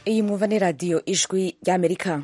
Iyi mwumva ni radiyo ijwi ry'Amerika.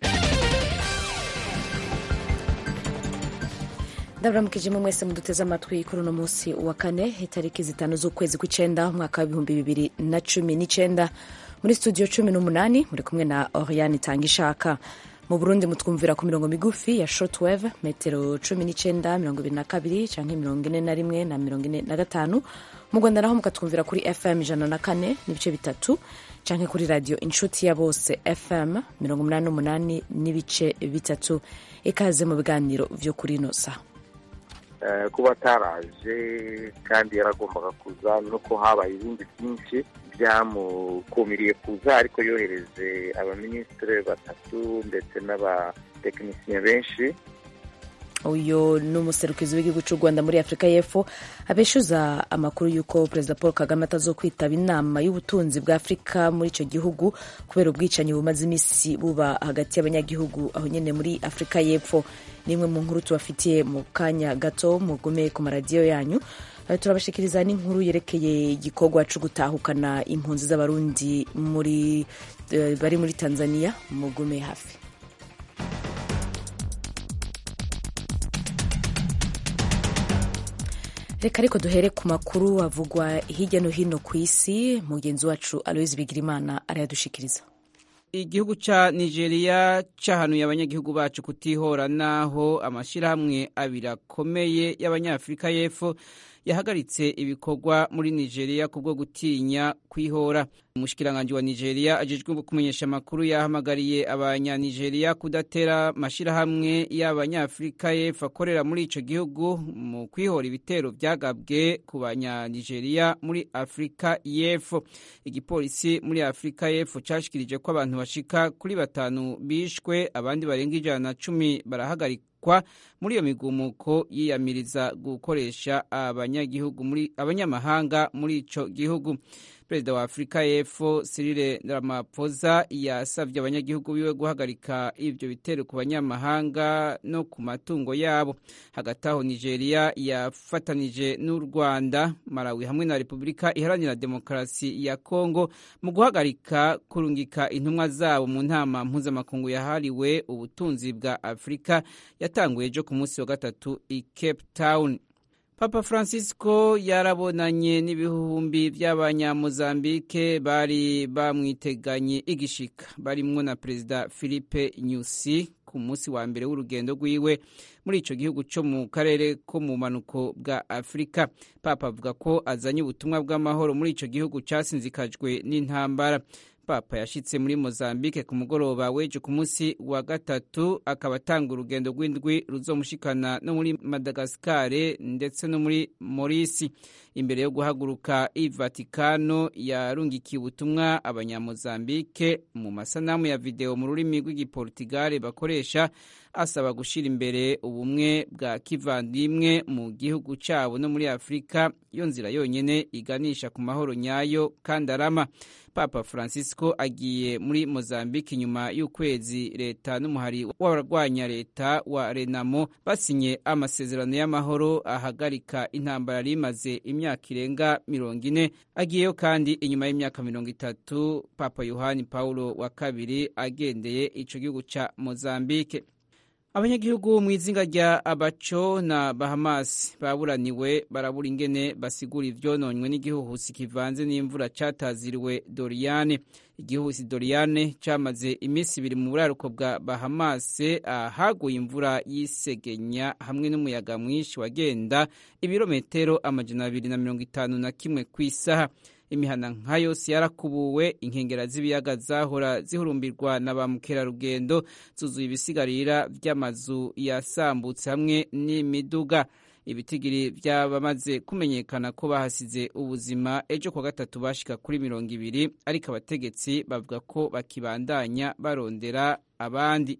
ndaburamukije mwese muduteze amatwi kuri uno munsi wa kane itariki 5 z'ukwezi kw'icenda umwaka w'2019 muri studio 18 muri kumwe na Oriane Tangishaka. Mu Burundi mutwumvira ku mirongo migufi ya shortwave metero 19, 22 canke 41 na 45. Mu Rwanda naho mukatwumvira kuri FM 104 n'ibice bitatu canke kuri radio Inshuti ya Bose FM 88 n'ibice bitatu. Ikaze mu biganiro vyo kuri ino saha. Kuba ataraje kandi yaragombaga kuza nuko habaye ibindi byinshi byamukumiriye kuza, ariko yohereje abaminisitiri batatu ndetse n'abatekinisiye benshi. Uyo n'umuserukizi w'igihugu cy'u Rwanda muri Afrika y'Epfo abeshuza amakuru y'uko Perezida Paul Kagame atazokwitaba inama y'ubutunzi bwa Afrika muri ico gihugu kubera ubwicanyi bumaze imisi buba hagati y'abanyagihugu aho nyene muri Afrika y'Epfo. Nimwe mu nkuru tubafitiye mu kanya gato, mugume ku maradiyo yanyu. Turabashikiriza n'inkuru yerekeye igikorwa cyo gutahukana impunzi z'abarundi bari muri Tanzania. Mugume hafi. Reka ariko duhere ku makuru avugwa hirya no hino ku isi. Mugenzi wacu Aloise Bigirimana arayadushikiriza. Igihugu ca Nigeria cahanuye abanyagihugu bacu kutihora naho amashirahamwe abiri akomeye y'Abanyafrika y'Epfo yahagaritse ibikorwa muri Nigeria kubwo gutinya kwihora. Umushikiranganje wa Nigeria ajejwe kumenyesha amakuru yahamagariye abanya-Nigeria kudatera mashirahamwe y'Abanyafrika y'Epfo akorera muri ico gihugu mu kwihora ibitero vyagabwe ku banya-Nigeria muri Afrika y'Epfo. Igipolisi muri Afrika y'Epfo cashikirije ko abantu bashika kuri 5 bishwe, abandi barenga 110 barahagarikwa muri iyo migumuko yiyamiriza gukoresha abanyamahanga muri ico gihugu. Perezida wa Afrika y'Epfo Cyril Ramaphosa yasavye abanyagihugu biwe guhagarika ivyo bitero ku banyamahanga no ku matungo yabo. Hagati aho Nigeria yafatanije n'u Rwanda, Malawi hamwe na Repubulika Iharanira Demokarasi ya Kongo mu guhagarika kurungika intumwa zabo mu ntama mpuzamakungu yahariwe ubutunzi bwa Afrika yatanguye ejo ku munsi wa gatatu i Cape Town. Papa Francisco yarabonanye n'ibihumbi by'abanyamozambike bari bamwiteganye igishika, barimwo na Perezida Filipe Nyusi ku munsi wa mbere w'urugendo rwiwe muri ico gihugu cyo mu karere ko mu manuko bwa Afrika. Papa avuga ko azanye ubutumwa bw'amahoro muri ico gihugu casinzikajwe n'intambara. Papa yashitse muri Mozambique ku mugoroba w'ejo ku munsi wa gatatu, akaba atanga urugendo rw'indwi ruzomushikana no muri Madagascar ndetse no muri Maurice. Imbere yo guhaguruka i Vatikano yarungikiye ubutumwa abanyamozambike mu masanamu ya video mu rurimi rw'igiportugal bakoresha, asaba gushira imbere ubumwe bwa kivandimwe mu gihugu cabo no muri Afrika, yo nzira yonyene iganisha ku mahoro nyayo kandi arama. Papa Francisco agiye muri Mozambique nyuma y'ukwezi leta n'umuhari w'abarwanya leta wa Renamo basinye amasezerano y'amahoro ahagarika intambara rimaze imyaka irenga 40. Agiyeyo kandi inyuma y'imyaka 30 Papa Yohani Paulo wa kabiri agendeye ico gihugu ca Mozambique. Abanyagihugu mu izinga rya Abacho na Bahamas baburaniwe barabura ingene basigura ivyononywe n'igihuhusi kivanze n'imvura cataziriwe Doriane. Igihuhusi Doriane camaze imisi ibiri mu buraruko bwa Bahamas, ahaguye imvura y'isegenya hamwe n'umuyaga mwinshi wagenda ibirometero 251 kw'isaha. Imihana nka yose yarakubuwe, inkengera z'ibiyaga zahora zihurumbirwa na ba mukerarugendo zuzuye ibisigarira vy'amazu yasambutse hamwe n'imiduga. Ibitigiri vy'abamaze kumenyekana ko bahasize ubuzima ejo kwa gatatu bashika kuri 20, ariko abategetsi bavuga ko bakibandanya barondera abandi.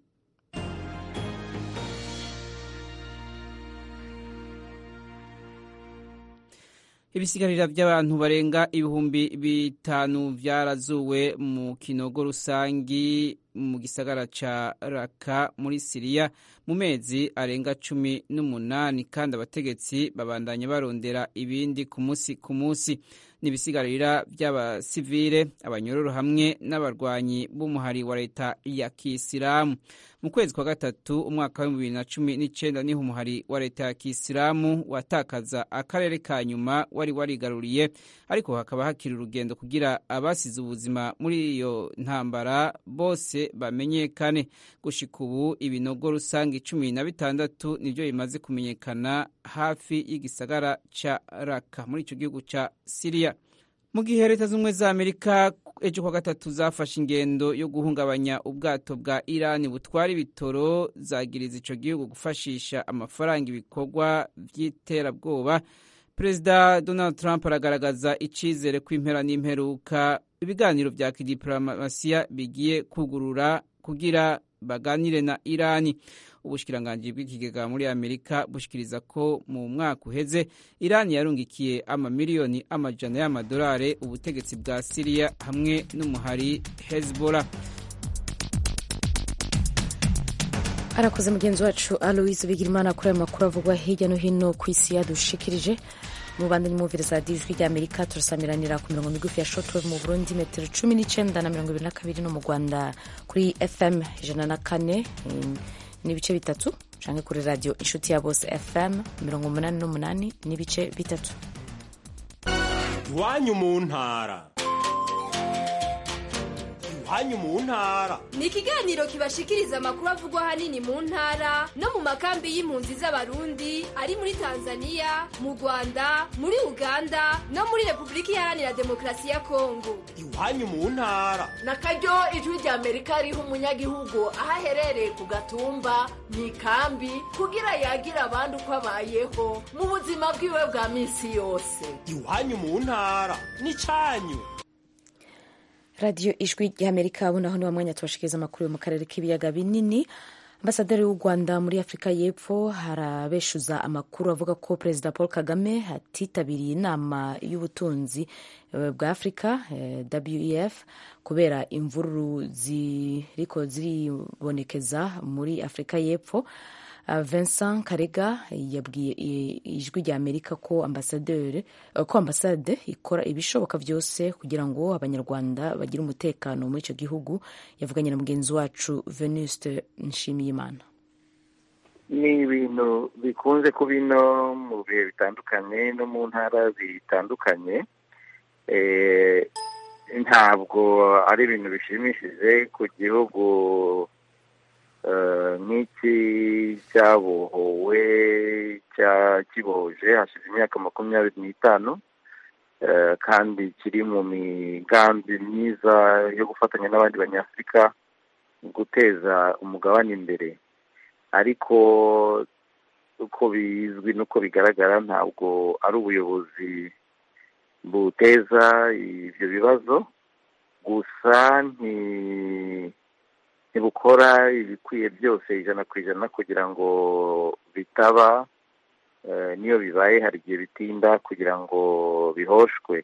Ibisigarira by'abantu barenga 5,000 vyarazuwe mu kinogo rusangi mu gisagara ca Raqqa muri Siriya mu mezi arenga 18 kandi abategetsi babandanya barondera ibindi ku munsi n'ibisigarira by'abasivile abanyororo hamwe n'abarwanyi b'umuhari wa leta ya Kisilamu. Mu kwezi kwa gatatu umwaka wa 2019 niho umuhari wa leta ya Kisilamu watakaza akarere ka nyuma wari warigaruriye, ariko hakaba hakiri urugendo kugira abasize ubuzima muri iyo ntambara bose bamenyekane. Gushika ubu ibinogo rusange 16 nivyo bimaze kumenyekana hafi y'igisagara ca Raqqa muri ico gihugu ca Syria. Mu gihe leta z'ubumwe za Amerika ejo kwa gatatu zafashe ingendo yo guhungabanya ubwato bwa Iran butwara ibitoro, zagiriza ico gihugu gufashisha amafaranga ibikorwa vy'iterabwoba, Perezida Donald Trump aragaragaza icizere ko impera n'imperuka ibiganiro vya kidiplomasiya bigiye kugurura kugira baganire na Irani. Ubushikiranganji bw'ikigega muri Amerika bushikiriza ko mu mwaka uheze Irani yarungikiye amamiliyoni amajana y'amadolari ubutegetsi bwa Syria hamwe n'umuhari Hezbollah. Arakoze mugenzi wacu Aloise Bigirimana kuri amakuru avugwa hirya no hino ku isi yadushikirije. Mu bandanye mwumviriza ijwi rya Amerika turasamiranira ku mirongo migufi ya shortwave mu Burundi metero 19 na 22 no mu Rwanda kuri FM 104 n'ibice bitatu canke kuri radio inshuti ya bose FM 88 n'ibice bitatu. Iwanyu mu ntara. Iwanyu mu ntara ni ikiganiro kibashikiriza amakuru avugwa hanini mu ntara no mu makambi y'impunzi z'abarundi ari muri Tanzania, mu Rwanda, muri Uganda no muri Republika Iharanira Demokarasi ya Kongo. Iwanyu mu ntara nakaryo ijwi rya Amerika riha umunyagihugu aho aherereye ku gatumba mu ikambi kugira yagira abandi uko abayeho mu buzima bwiwe bwa misi yose. Iwanyu mu ntara ni canyu. Radio ijwi ry'Amerika bunaho ni wamwanya tubashikiriza amakuru yo mu karere k'ibiyaga binini. Ambasaderi w'u Rwanda muri Afrika y'Epfo harabeshuza amakuru avuga ko Perezida Paul Kagame atitabiriye inama y'ubutunzi bwa Afrika WEF kubera imvururu ziriko ziribonekeza muri Afrika y'Epfo. Vincent Karega yabwiye ijwi rya Amerika ko ambasade ikora ibishoboka byose kugira ngo abanyarwanda bagire umutekano muri icyo gihugu. Yavuganye na mugenzi wacu Venuste Nshimiyimana. Ni ibintu bikunze kuba ino mu bihe bitandukanye no mu ntara zitandukanye, ntabwo ari ibintu bishimishije ku gihugu nk'iki cyabohowe kibohoje hashize imyaka 25 kandi kiri mu migambi myiza yo gufatanya n'abandi banyafurika guteza umugabane imbere, ariko uko bizwi nuko bigaragara ntabwo ari ubuyobozi buteza ibyo bibazo gusa ntibukora ibikwiye byose 100% kugira ngo bitaba, niyo bibaye hari igihe bitinda kugira ngo bihoshwe.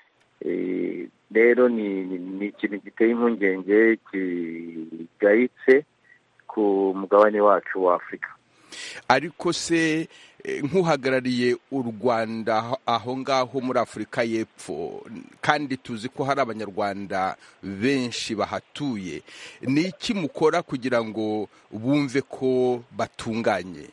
Rero ni ikintu giteye impungenge kigayitse ku mugabane wacu wa Afrika. Ariko se nk'uhagarariye u Rwanda aho ngaho muri Afrika y'Epfo, kandi tuzi ko hari abanyarwanda benshi bahatuye, ni iki mukora kugira ngo bumve ko batunganye?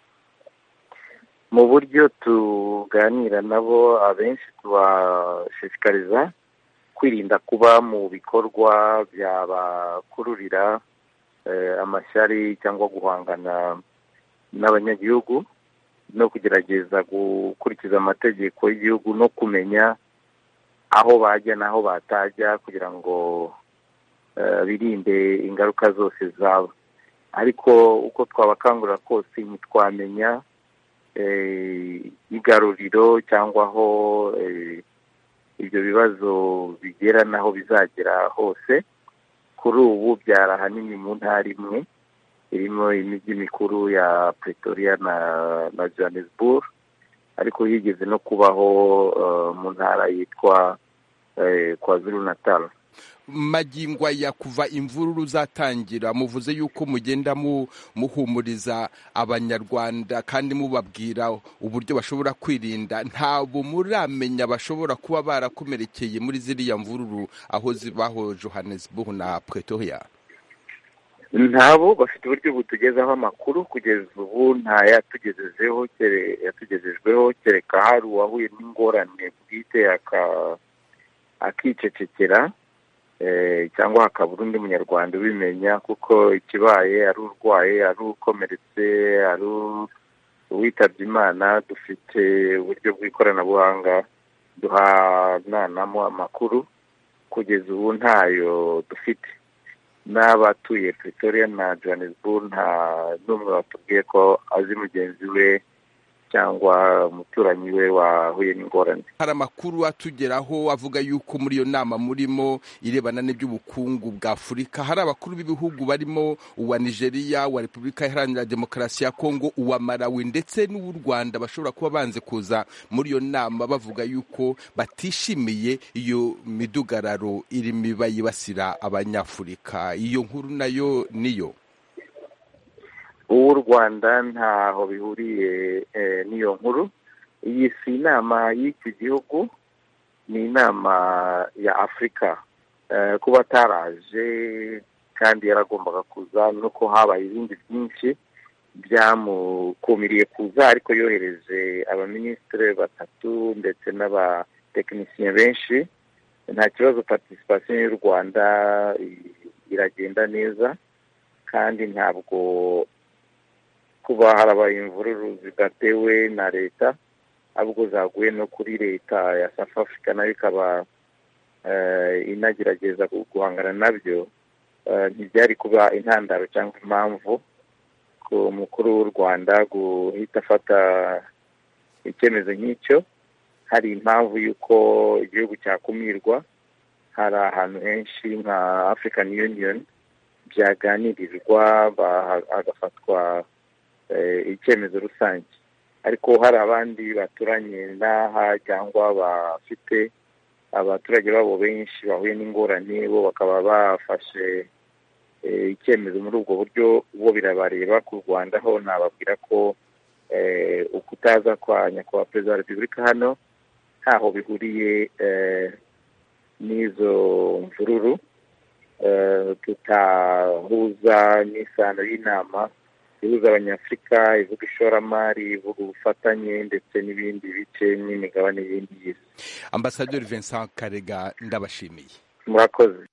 Mu buryo tuganira nabo abenshi tubashishikariza kwirinda kuba mu bikorwa byabakururira amashyari cyangwa guhangana n'abanyagihugu, no kugerageza gukurikiza amategeko y'igihugu no kumenya aho bajya n'aho batajya kugira ngo birinde ingaruka zose zaba. Ariko uko twabakangurira kose ntitwamenya igaruriro cyangwa aho ibyo bibazo bigera naho bizagera hose. Kuri ubu byari ahanini mu ntara imwe irimo imijyi mikuru ya Pretoria na Johannesburg, ariko yigeze no kubaho mu ntara yitwa KwaZulu Natal. magingo aya kuva imvururu zatangira muvuze yuko mugenda muhumuriza abanyarwanda kandi mubabwira uburyo bashobora kwirinda, ntabwo muramenya bashobora kuba barakomerekeye muri ziriya mvururu aho zibaho Johannesburg na Pretoria? Ntabo bafite uburyo butugezaho amakuru, kugeza ubu nta yatugejejweho kereka hari uwahuye n'ingorane bwite akicecekera, cyangwa hakabura undi munyarwanda ubimenya, kuko ikibaye ari urwaye, ari ukomeretse, ari uwitabye Imana, dufite uburyo bw'ikoranabuhanga duhananamo amakuru. Kugeza ubu ntayo dufite. N'abatuye Pretoria na Johannesburg nta n'umwe watubwiye ko azi mugenzi we cyangwa umuturanyi we wahuye n'ingorane. Hari amakuru atugeraho avuga yuko muri iyo nama murimo irebana n'iby'ubukungu bwa Afurika hari abakuru b'ibihugu barimo uwa Nigeria, uwa Repubulika Iharanira Demokarasi ya Kongo, uwa Malawi ndetse n'uw'u Rwanda bashobora kuba banze kuza muri iyo nama bavuga yuko batishimiye iyo midugararo irimo iba yibasira Abanyafurika. Iyo nkuru nayo niyo? Uw'u Rwanda ntaho bihuriye n'iyo nkuru. Iyi si inama y'iki gihugu, ni inama ya Afurika. Kuba ataraje kandi yaragombaga kuza, nuko habaye ibindi byinshi byamukumiriye kuza, ariko yohereje abaminisitiri 3 ndetse n'abatekinisiye benshi. Nta kibazo, participation y'u Rwanda iragenda neza, kandi ntabwo kuba harabaye imvururu zidatewe na leta, ahubwo zaguye no kuri leta ya South Africa, nayo ikaba inagerageza guhangana nabyo. Ntibyari kuba intandaro cyangwa impamvu ku mukuru w'u Rwanda guhita afata icyemezo nk'icyo. Hari impamvu y'uko igihugu cyakumirwa. Hari ahantu henshi nka African Union byaganirirwa hagafatwa icyemezo rusange, ariko hari abandi baturanye n'aha cyangwa bafite abaturage babo benshi bahuye n'ingorane, bo bakaba bafashe icyemezo muri ubwo buryo. bo birabareba. Ku Rwanda ho nababwira ko ukutaza kwa nyakubahwa Perezida wa Repubulika hano ntaho bihuriye n'izo mvururu. Tutahuza n'isano y'inama ihuza Abanyafurika, ivuga ishoramari, ivuga ubufatanye ndetse n'ibindi bice n'imigabane y'indi y'isi. Ambasaderi Vincent Karega, ndabashimiye. Murakoze.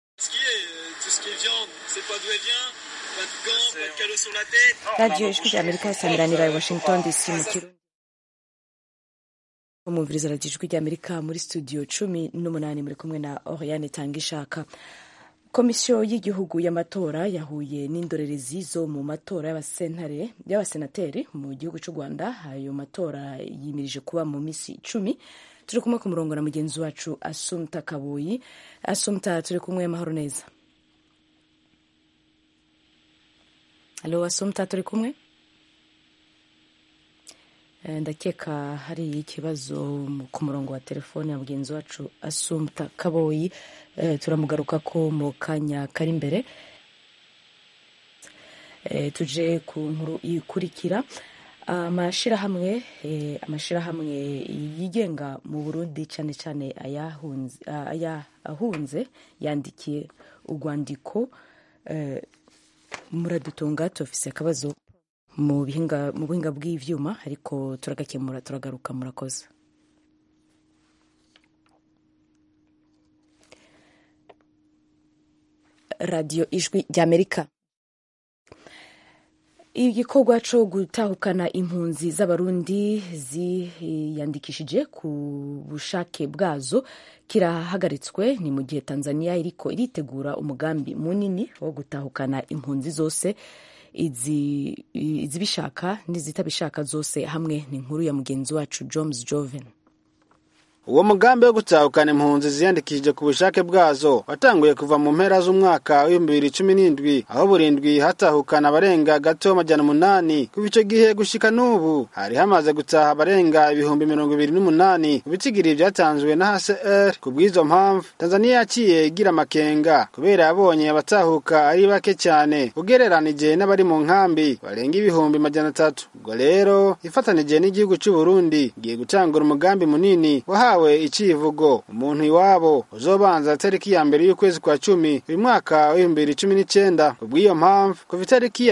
Radio Ijwi ry'Amerika isamiranira i Washington DC mu Kirundi. Umuviriza Radio Ijwi ry'Amerika muri studio 18 muri kumwe na Oriane Tangishaka. Komisiyo y'igihugu y'amatora yahuye n'indorerezi zo mu matora y'abasenateri mu gihugu cy'u Rwanda. Ayo matora yimirije kuba mu minsi 10. Turi kumwe ku murongo na mugenzi wacu Assumpta Kaboyi. Assumpta, turi kumwe, amahoro neza? Allo Assumpta, turi kumwe? Ndakeka hari ikibazo ku murongo wa telefone ya mugenzi wacu Assumpta Kaboyi. Turamugaruka ko mu kanya kari imbere. Tuje ku nkuru ikurikira. Amashirahamwe yigenga mu Burundi cyane cyane ayahunze yandikiye urwandiko. Muradutunga tufise akabazo mu buhinga bw'ivyuma, ariko turagakemura, turagaruka. Murakoze. Radio Ijwi ry'Amerika. Igikorwa cyo gutahukana impunzi z'abarundi ziyandikishije ku bushake bwazo kirahagaritswe. Ni mu gihe Tanzania iriko iritegura umugambi munini wo gutahukana impunzi zose, izibishaka n'izitabishaka zose hamwe. Ni inkuru ya mugenzi wacu Jones Joven. Uwo mugambi wo gutahukana impunzi ziyandikishije ku bushake bwazo watanguye kuva mu mpera z'umwaka wa 2017 aho burindwi hatahukana abarenga gato 800. Kuva ico gihe gushika n'ubu hari hamaze gutaha abarenga 28,000 bitigiri byatanzwe na HCR. Kubwizo mpamvu Tanzania yaciye igira makenga kubera yabonye abatahuka ari bake cyane ugereranije n'abari mu nkambi barenga 300,000. Ubwo rero ifatanije n'igihugu cy'u Burundi giye gutangura umugambi munini wahawe icivugo umuntu iwabo uzobanza tariki ya mbere y'ukwezi kwa 10 uyu mwaka wa 2019. Kubwiyo mpamvu kuva tariki ya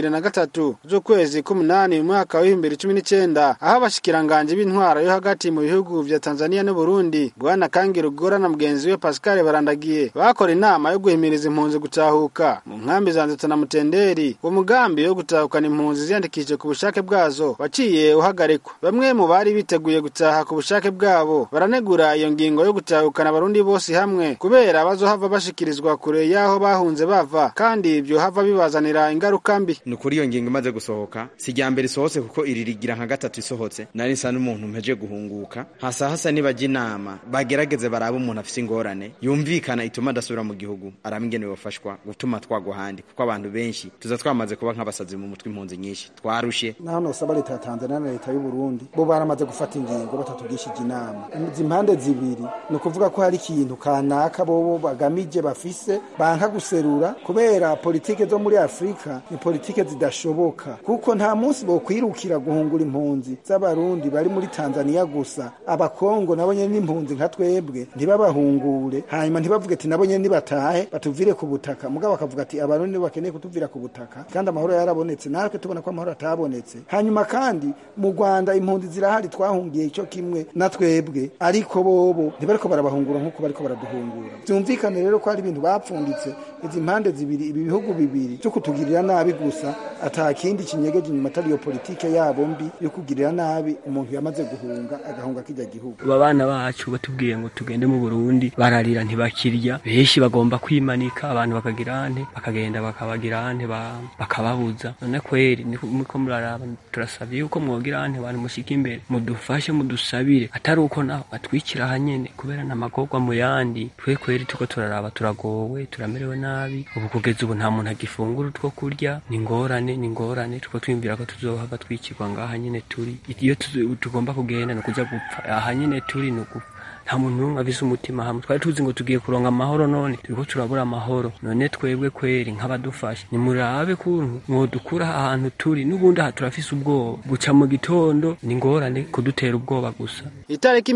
23 z'ukwezi k'umunani uyu mwaka wa 2019 aho abashikiranganje b'intwara yo hagati mu bihugu vya Tanzania n'u Burundi Bwana Kangirugora na mugenzi we Pascal Barandagiye bakora inama yo guhimiriza impunzi gutahuka mu nkambi za Nzota na Mutenderi. Uwo mugambi wo gutahukana impunzi ziyandikishije ku bushake bwazo waciye uhagarikwa. Bamwe mu bari biteguye gutaha ku bushake bwabo baranegura iyo ngingo yo gutahukana abarundi bose hamwe kubera bazohava bashikirizwa kure yaho bahunze bava kandi ibyo hava bibazanira ingaruka mbi. Nukuri iyo ngingo imaze gusohoka sijya mbere isohotse kuko iririgira nka gatatu isohotse nari nsa n'umuntu mpeje guhunguka hasa nibaje inama bagerageze baraba umuntu afise ingorane yumvikana ituma dasubira mu gihugu aramingene bafashwa gutuma twagwa handi kuko abantu benshi tuza twamaze kuba nk'abasazi mu mutwe impunzi nyinshi twarushe. Nahano saba leta ya Tanzania na leta y'u Burundi bo baramaze gufata ingingo batatugishije inama impande zibiri no kuvuga ko hari ikintu kanaka bo bagamije bafise banka guserura kubera politike zo muri Afrika ni politike zidashoboka kuko nta munsi bo kwirukira guhungura impunzi z'abarundi bari muri Tanzania gusa abakongo nabonye n'impunzi nka twebwe ntibabahungure hanyuma ntibavuge ati nabonye nibatahe batuvire ku butaka mugabo bakavuga ati abarundi bakeneye kutuvira ku butaka kandi amahoro yarabonetse natwe tubona ko amahoro atabonetse. Hanyuma kandi mu Rwanda impunzi zirahari twahungiye ico kimwe na twebwe ariko bobo ntibariko barabahungura nkuko bariko baraduhungura. Byumvikane rero ko ari ibintu bapfunditse izi mpande zibiri ibi bihugu bibiri cyo kutugirira nabi gusa atakindi kinyegeje inyuma atari yo politike yabo mbi yo kugirira nabi umuntu yamaze guhunga agahunga kijya gihugu. Abana bacu batubwiye ngo tugende mu Burundi bararira ntibakirya benshi bagomba kwimanika abantu bakagirante bakagenda bakabagirante bakababuza. None kweri niko muraraba turasabye yuko mwogirante abantu mushika imbere mudufashe mudusabire atari uko naho batwikira hanyene kubera namagorwa mu yandi twe kweri tuko turaraba turagowe turamerewe nabi ubu kugeza ubu nta muntu agifungura utwo kurya ni ngorane tuko twimvira ko tuzohava twikirwa ngaha nyene turi iyo tugomba kugenda no kuza gupfa aha nyene turi no gupfa nta muntu n'umwe afise umutima hamwe twari tuzi ngo tugiye kuronga amahoro none turiko turabura amahoro none twebwe kweri nk'abadufasha ni murabe kuntu mwodukura ahantu turi n'ubundi aha turafise ubwoba guca mu gitondo ni ngorane kudutera ubwoba gusa. Itariki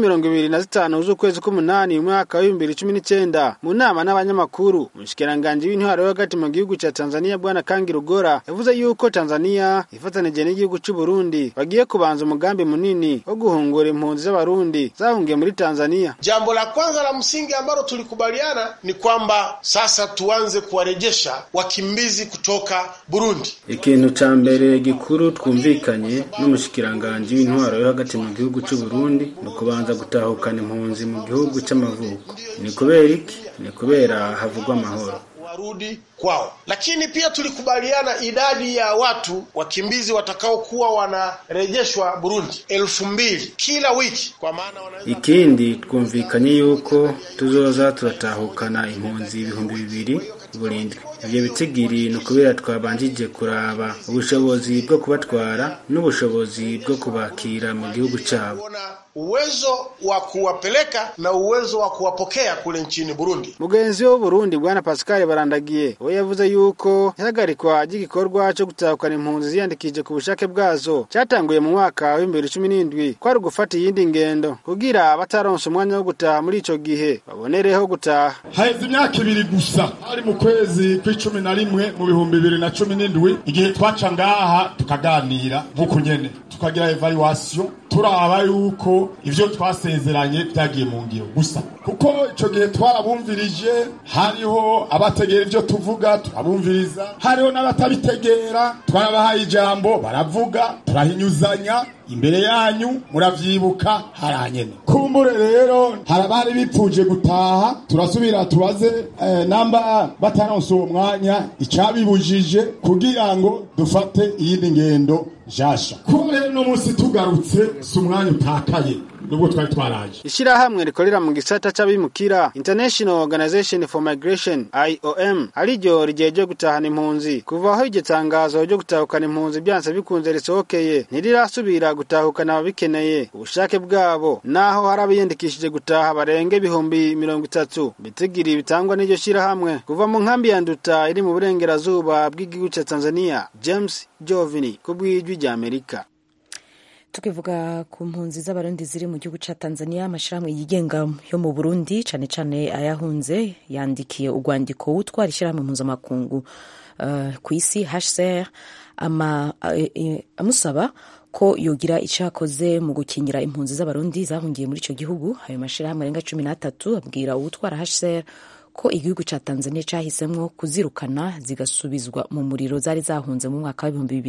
25 z'ukwezi k'umunani umwaka wa 2019 mu nama n'abanyamakuru umushikiranganje w'intwaro yo hagati mu gihugu ca Tanzania Bwana Kangirugora yavuze yuko Tanzania ifatanije n'igihugu cy'u Burundi bagiye kubanza umugambi munini wo guhungura impunzi z'abarundi zahungiye muri Tanzania. Jambo la kwanza la msingi ambalo tulikubaliana ni kwamba sasa tuanze kuwarejesha wakimbizi kutoka Burundi. Ikintu ca mbere gikuru twumvikanye n'umushikiranganje w'intwaro yo hagati mu gihugu cy'u Burundi no kubanza gutahukana impunzi mu gihugu cy'amavuko. Ni kubera iki? Ni kubera havugwa amahoro warudi kwao. Lakini pia tulikubaliana idadi ya watu wakimbizi watakao kuwa wanarejeshwa Burundi 2,000 kila wiki kwa maana wanaweza. Ikindi twumvikanye yuko tuzoza turatahukana impunzi 2,000 burindwi. Ibyo bitigiri no kubera twabanjije kuraba ubushobozi bwo kubatwara n'ubushobozi bwo kubakira mu gihugu cyabo. Uwezo wa kuwapeleka na uwezo wa kuwapokea kule nchini Burundi. Mugenzi wa Burundi Bwana Pascal Barandagiye we yavuze yuko ihagarikwa ry'igikorwa cyo gutahukana impunzi ziyandikije ku bushake bwazo cyatanguye mu mwaka wa 2017 kwari gufata iyindi ngendo kugira abataronse umwanya wo gutaha muri ico gihe babonereho gutaha. Haize imyaka 2 gusa ari mu kwezi kwa 11 mu 2017 igihe twaca ngaha tukaganira vuko nyene tukagira evaluation turaba yuko ivyo twasezeranye byagiye mu ngiro gusa kuko ico gihe twarabumvirije hariho abategera ivyo tuvuga turabumviriza hariho n'abatabitegera twarabahaye ijambo baravuga turahinyuzanya imbere yanyu muravyibuka haranyene kumbure rero harabari bipfuje gutaha turasubira tubaze namba bataronse uwo mwanya icabibujije kugira ngo dufate iyindi ngendo jasha ko rero no munsi tugarutse si umwanya utakaye nubwo twari twaraje. Ishirahamwe rikorera mu gisata c'abimukira International Organization for Migration IOM ariryo rijeje gutahana impunzi kuva aho iryo tangazo ryo gutahukana impunzi byanse bikunze risohokeye ntirirasubira gutahukana ababikeneye ubushake bwabo naho harabiyandikishije gutaha barenge ibihumbi 30 bitigiri bitangwa n'iryo shirahamwe kuva mu nkambi ya Nduta iri mu burengerazuba bw'igihugu ca Tanzania. James Jovini kubwijwi rya Amerika. Tukivuga ku mpunzi z'abarundi ziri mu gihugu ca Tanzania, amashirahamwe yigenga yo mu Burundi cane cane ayahunze yandikiye urwandiko wutwara ishirahamwe mpuzamakungu ku isi HCR amusaba ko yogira icakoze mu gukingira impunzi z'abarundi zahungiye muri ico gihugu. Ayo mashirahamwe arenga 13 abwira uwutwara HCR ko igihugu ca Tanzania cahisemwo kuzirukana zigasubizwa mu muriro zari zahunze mu mwaka wa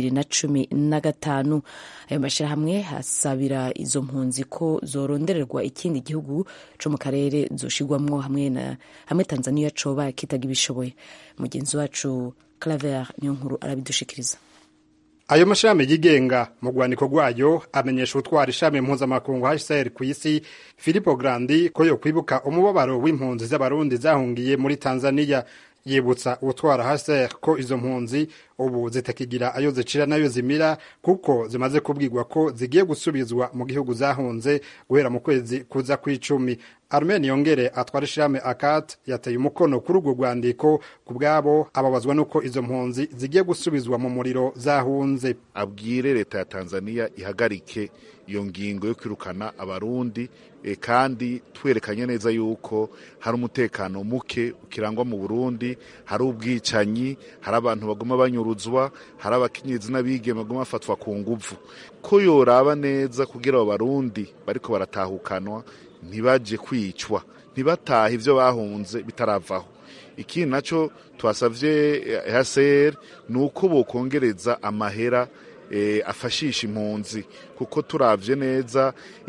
2015. Ayo mashirahamwe hasabira izo mpunzi ko zorondererwa ikindi gihugu co mu karere zoshigwamwo hamwe Tanzania coba kitaga ibishoboye. Mugenzi wacu Claver Niyonkuru arabidushikiriza. Ayo mashirahamwe yigenga mu rwandiko rwayo amenyesha utwara ishami mpuzamakungu HCR ku isi Filippo Grandi ko yo kwibuka umubabaro w'impunzi z'abarundi zahungiye muri Tanzania. Yibutsa utwara HCR ko izo mpunzi ubu zitakigira ayo zicira nayo zimira kuko zimaze kubwirwa ko zigiye gusubizwa mu gihugu zahunze guhera mu kwezi kuza kw'icumi. Armeni Yongere atwara ishami ACAT yateye umukono kuri urwo rwandiko kubwabo ababazwa nuko izo mpunzi zigiye gusubizwa mu muriro zahunze. Abwire leta ya Tanzania ihagarike iyo ngingo yo kwirukana abarundi kandi twerekanye neza yuko hari umutekano muke ukirangwa mu Burundi, hari ubwicanyi, hari abantu baguma banyuruzwa, hari abakenyezi n'abigeme baguma bafatwa ku nguvu. Ko yoraba neza kugira abo barundi bariko baratahukanwa ntibaje kwicwa, ntibataha ivyo bahunze bitaravaho. Iki naco twasavye HCR nuko bokongereza amahera afashisha impunzi kuko turavye neza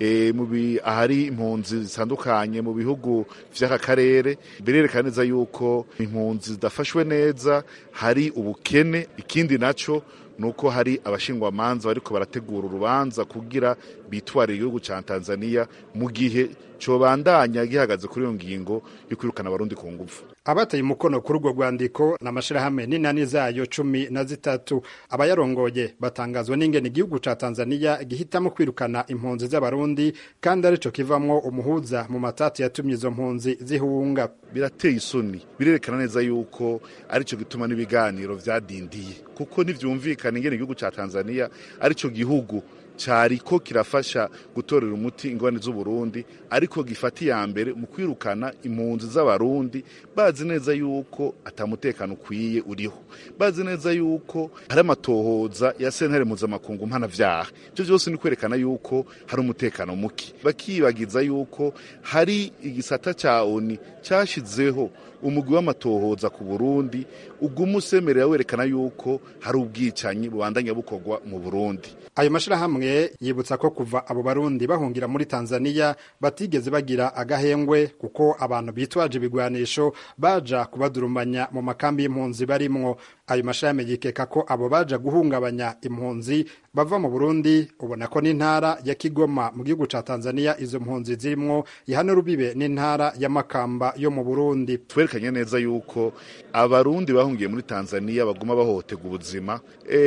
ahari impunzi zitandukanye mu bihugu vy'aka karere birerekana neza yuko impunzi zidafashwe neza, hari ubukene. Ikindi naco nuko hari abashingwamanza bariko barategura urubanza kugira bitware igihugu ca Tanzania mu gihe cobandanya gihagaze kuri iyo ngingo yo kwirukana abarundi ku nguvu. Abateye umukono kuri urwo rwandiko n'amashirahamwe n'inani zayo 13. Abayarongoye batangazwa n'ingene igihugu ca Tanzania gihitamo kwirukana impunzi z'abarundi kandi arico kivamwo umuhuza mu matati yatumye izo mpunzi zihunga. Birateye isoni, birerekana neza yuko arico gituma n'ibiganiro vyadindiye kuko ntivyumvikana ingene igihugu ca Tanzania arico gihugu cariko kirafasha gutorera umuti ingwane z'Uburundi ariko gifati ya mbere mu kwirukana impunzi z'abarundi bazi neza yuko atamutekano ukwiye uriho, bazi neza yuko hari amatohoza ya sentare mpuzamakungu mpanavyaha. Ivyo vyose ni kwerekana yuko hari umutekano muke, bakibagiza yuko hari igisata ca ONU cashizeho umugwi w'amatohoza ku Burundi ugumusemerera werekana yuko hari ubwicanyi bubandanya bukorwa mu Burundi. Ayo mashirahamwe yibutsa ko kuva abo barundi bahungira muri Tanzania batigeze bagira agahengwe kuko abantu bitwaje ibigwanisho baja kubadurumanya mu makambi y'impunzi barimwo. Ayo mashirahamwe yikeka ko abo baja guhungabanya impunzi bava mu Burundi. Ubona ko n'intara ya Kigoma mu gihugu ca Tanzania izo mpunzi zirimwo ihana rubibe n'intara ya Makamba yo mu Burundi. Twerekanye neza yuko abarundi bahungiye muri Tanzania baguma bahohotega ubuzima,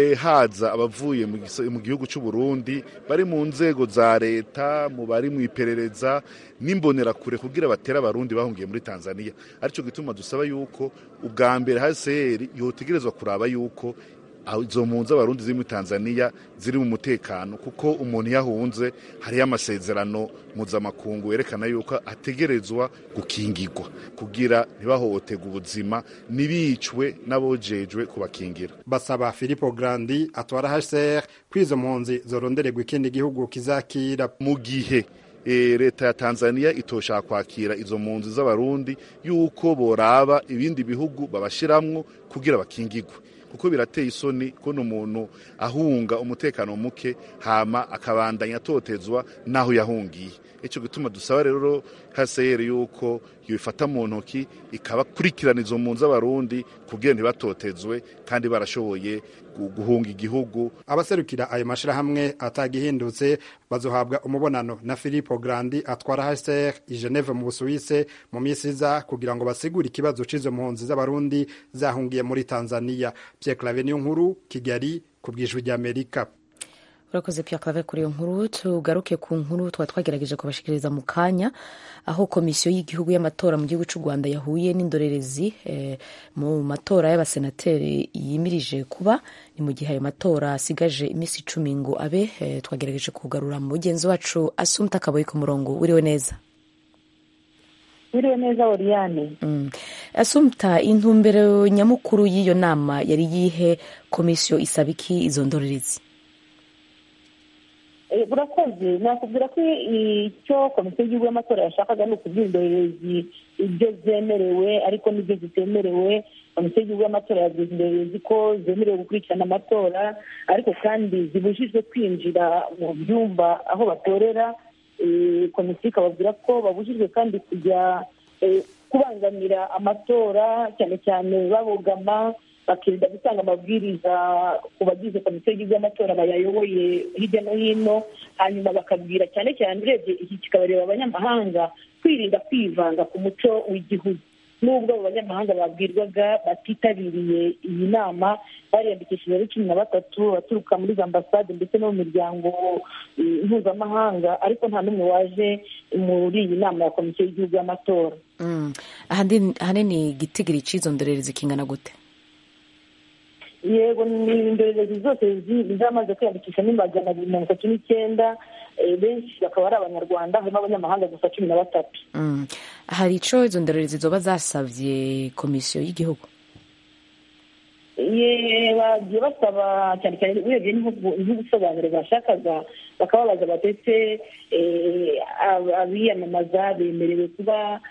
haza abavuye mu gihugu cy'u Burundi bari mu nzego za leta, mu bari mu iperereza n'imbonera kure kugira batera abarundi bahungiye muri Tanzania. Arico gituma dusaba yuko ubwa mbere HCR yotegerezwa kuraba yuko izo mpunzi abarundi ziri muri Tanzania ziri mu mutekano kuko umuntu yahunze hari amasezerano mpuzamakungu yerekana yuko ategerezwa gukingirwa kugira ntibahohotega ubuzima nibicwe n'abojejwe kubakingira. Basaba Filippo Grandi atwara HCR kwizo mpunzi zorondererwa ikindi gihugu kizakira mu gihe leta ya Tanzania itosha kwakira izo mpunzi z'abarundi yuko boraba ibindi bihugu babashiramwo kugira bakingirwe kuko birateye isoni ko umuntu ahunga umutekano muke hama akabandanya atotezwa naho yahungiye. ico gituma dusaba rero HCR yuko yifata mu ntoki ikabakurikirana izo mpunzi z'abarundi kugira ntibatotezwe kandi barashoboye guhunga igihugu. Abaserukira ayo mashirahamwe atagihindutse bazohabwa umubonano na Filippo Grandi atwara HCR i Geneve mu Busuwise mu minsi iza kugira ngo basigure ikibazo c'izo mpunzi z'abarundi zahungiye muri Tanzania. Pierre Claver Niyonkuru, Kigali, ku bw'Ijwi ry'Amerika. Urakoze Pierre Claver kuri iyo nkuru. Tugaruke ku nkuru twagerageje kubashikiriza mu kanya, aho komisiyo y'igihugu y'amatora mu gihugu cy'u Rwanda yahuye n'indorerezi mu matora y'abasenateri yimirije kuba. Ni mu gihe ayo matora asigaje iminsi 10 ngo abe. Twagerageje kugarura mu mugenzi wacu Assumpta Kaboyi ku murongo. Uriwe neza? Uriwe neza Oriane. Assumpta, intumbero nyamukuru y'iyo nama yari yihe? Komisiyo isaba iki izo ndorerezi? Burakoze nakubwira ko icyo komisiyo y'igihugu y'amatora yashakaga ni ukubwira indorerezi ibyo zemerewe ariko n'ibyo zitemerewe. Komisiyo y'igihugu y'amatora yabwiza indorerezi ko zemerewe gukurikirana amatora ariko kandi zibujijwe kwinjira mu byumba aho batorera. Komisiyo ikababwira ko babujijwe kandi kujya kubangamira amatora, cyane cyane babogama, bakirinda gutanga amabwiriza ku bagize komisiyo y'igihugu y'amatora bayayoboye hirya no hino. Hanyuma bakabwira cyane cyane, urebye iki kikabareba abanyamahanga, kwirinda kwivanga ku muco w'igihugu. Nubwo abo banyamahanga babwirwaga batitabiriye iyi nama, bariyandikishije ari 13 baturuka muri za ambasade ndetse no mu miryango mpuzamahanga, ariko nta n'umwe waje muri iyi nama ya komisiyo y'igihugu y'amatora. Ahanini igitigiri cy'izo ndorerezi kingana gute? Yego, ni indorerezi zose zamaze kwiyandikisha ni 239. Benshi bakaba ari abanyarwanda, harimo abanyamahanga gusa 13. Hari ico izo ndorerezi zoba zasavye komisiyo y'igihugu? Bagiye basaba cyane cyane urebye nk'ubusobanuro bashakaga, bakababaza batetse abiyamamaza bemerewe kuba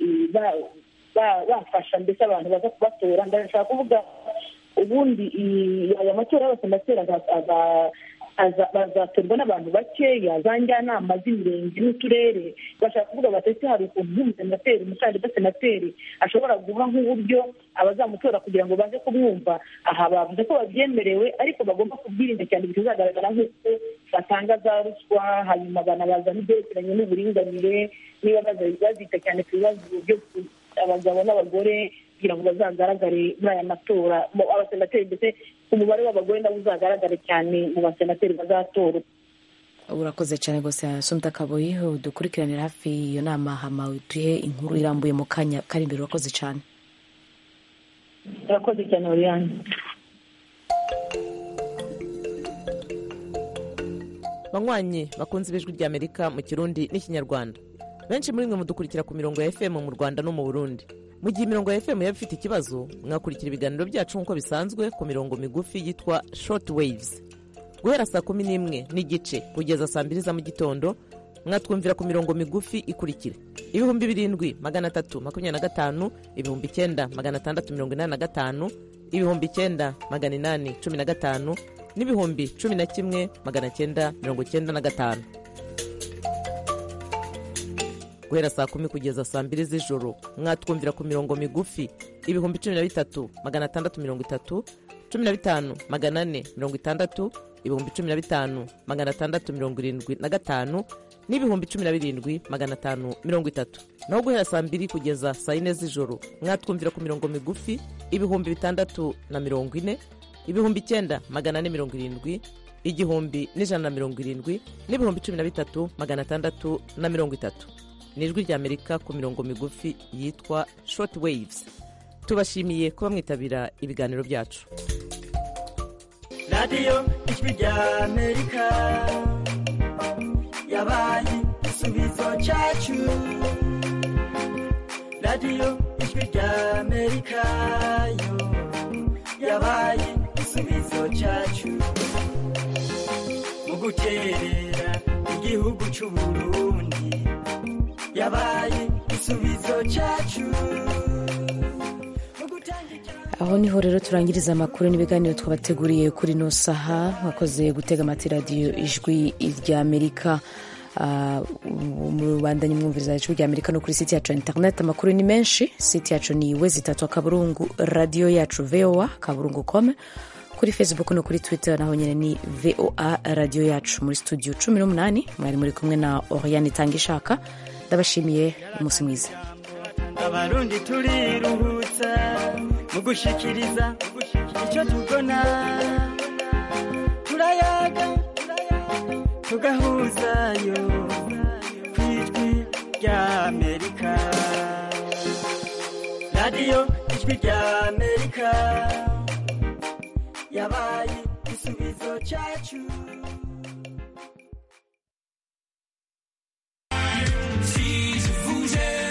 bafasha mbese abantu baza kubatora. Ndashaka kuvuga ubundi aya matora y'abasenateri bazatorwa n'abantu bakeya, za njyanama z'imirenge n'uturere. Bashaka kuvuga batetse hari ukuntu nk'umusenateri, umukandida senateri ashobora guha nk'uburyo abazamutora kugira ngo baze kumwumva. Aha bavuze ko babyemerewe ariko bagomba kubyirinda cyane bitazagaragara nk'uko batanga za ruswa, hanyuma banabaza n'ibyerekeranye n'uburinganire, niba bazita cyane ku bibazo byo abagabo n'abagore kugira ngo bazagaragare muri aya matora. Abasenateri ndetse umubare w'abagore nabo uzagaragare cyane mu basenateri bazatora. Urakoze cyane gose Assumpta Kaboyi, dukurikiranira hafi iyo nama, hama utuhe inkuru irambuye mu kanya kari imbere. Urakoze cyane. Urakoze cyane Oriane. Banywanyi bakunze ibijwi ry'Amerika mu Kirundi n'Ikinyarwanda, benshi muri mwe mudukurikira ku mirongo ya FM mu Rwanda no mu Burundi. Mu gihe imirongo ya FM yaba ifite ikibazo, mwakurikira ibiganiro byacu nk'uko bisanzwe ku mirongo migufi yitwa short waves. Guhera saa 11 n'igice kugeza saa 2 za mu gitondo, mwatwumvira ku mirongo migufi ikurikira: 7325, 9685, 9815, n'ibihumbi 11,995. Guhera saa 10 kugeza saa 2 z'ijoro, mwatwumvira ku mirongo migufi 13,630, 15,460, 15,675, n'ibihumbi 17,530. Naho guhera saa 2 kugeza saa 4 z'ijoro, mwatwumvira ku mirongo migufi 640, 9,470, 1,170, n'ibihumbi 13,630. Nijwi ry'Amerika ku mirongo migufi yitwa short waves. Tubashimiye kuba mwitabira ibiganiro byacu. Radio Ijwi ry'Amerika yabaye igisubizo cyacu. Radio Ijwi ry'Amerika yo yabaye igisubizo cyacu. Mu guterera igihugu cy'u Burundi yabaye igisubizo cyacu. Aho niho rero turangiriza amakuru n'ibiganiro twabateguriye kuri no saha. Mwakoze gutega amatwi Radio Ijwi ry'Amerika. mubandanye mwumviriza ijwi rya Amerika no kuri site yacu ya internet. Amakuru ni menshi, site yacu ni www.akaburungu radio yacu voa.com, kuri Facebook no kuri Twitter naho nyene ni VOA radio yacu. Muri studio 18 mwari muri kumwe na Oriane Tangishaka. Ndabashimiye, umunsi mwiza. Abarundi turiruhutsa mu gushikiriza icyo tubona, turayaga tugahuzayo kw'ijwi rya Amerika. Radio ijwi rya Amerika yabaye igisubizo cyacu. Si je bougeais